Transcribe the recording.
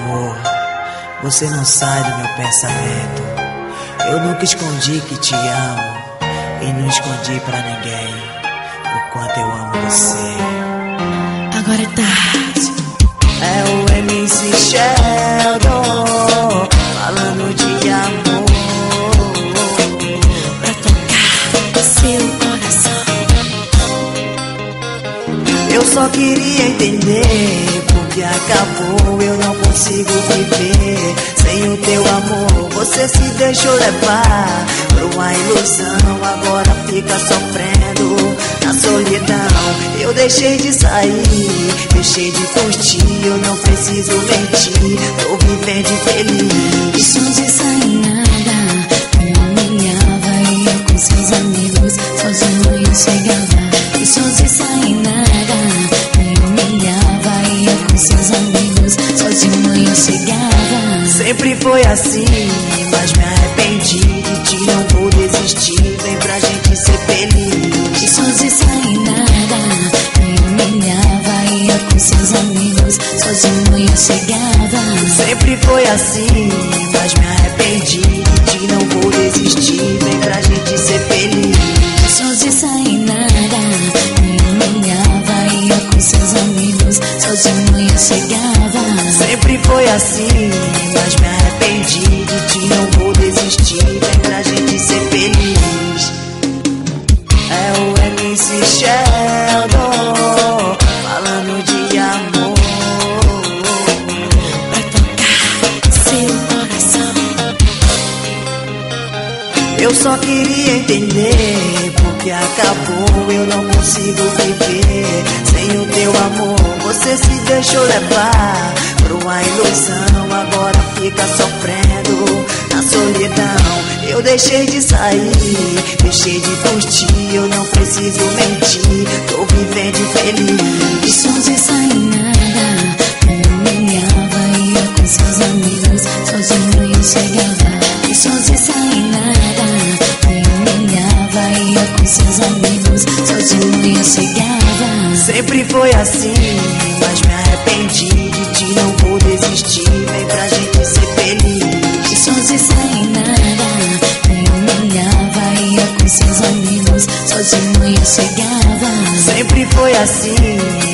amor, você não sai do meu pensamento. Eu nunca escondi que te amo e não escondi pra ninguém o quanto eu amo você. Agora é tarde. É o MC Sheldon falando de amor Pra tocar seu coração. Eu só queria entender porque acabou. Eu não consigo viver sem o teu amor. Você se deixou levar por uma ilusão, agora fica sofrendo na solidão. Eu deixei de sair, deixei de curtir. Eu não preciso mentir, tô vivendo feliz. E só de sair nada, me humilhava. E eu com seus amigos, sozinho eu chegava. E só de sair nada, me humilhava. E eu com seus amigos, sozinho eu chegava. Sempre foi assim, mas me arrependi de ti, não vou desistir. Vem pra gente ser feliz. E só de sair nada, me humilhava. E eu com seus amigos, sozinho eu chegava. Sempre foi assim, mas me arrependi de ti, não vou desistir. Vem pra gente ser feliz. E só de sair nada, me humilhava. E eu com seus amigos, sozinho eu chegava. Sempre foi assim, mas me arrependi de ti, não vou desistir. Vem pra gente ser feliz. É o MC Sheldon falando de amor Pra tocar seu coração. Eu só queria entender porque acabou. Eu não consigo viver sem o teu amor. Você se deixou levar por uma ilusão, agora fica sofrendo na solidão. Eu deixei de sair, deixei de curtir. Eu não preciso mentir, tô vivendo feliz. E só de sair nada, me humilhava. E eu com seus amigos, sozinho eu chegava. E só de sair nada, me humilhava. E eu com seus amigos, sozinho eu chegava. Sempre foi assim, mas me arrependi de ti, não vou desistir. Vem pra gente ser feliz. E só de sair nada, me humilhava. E eu com seus amigos, sozinho eu chegava. Sempre foi assim,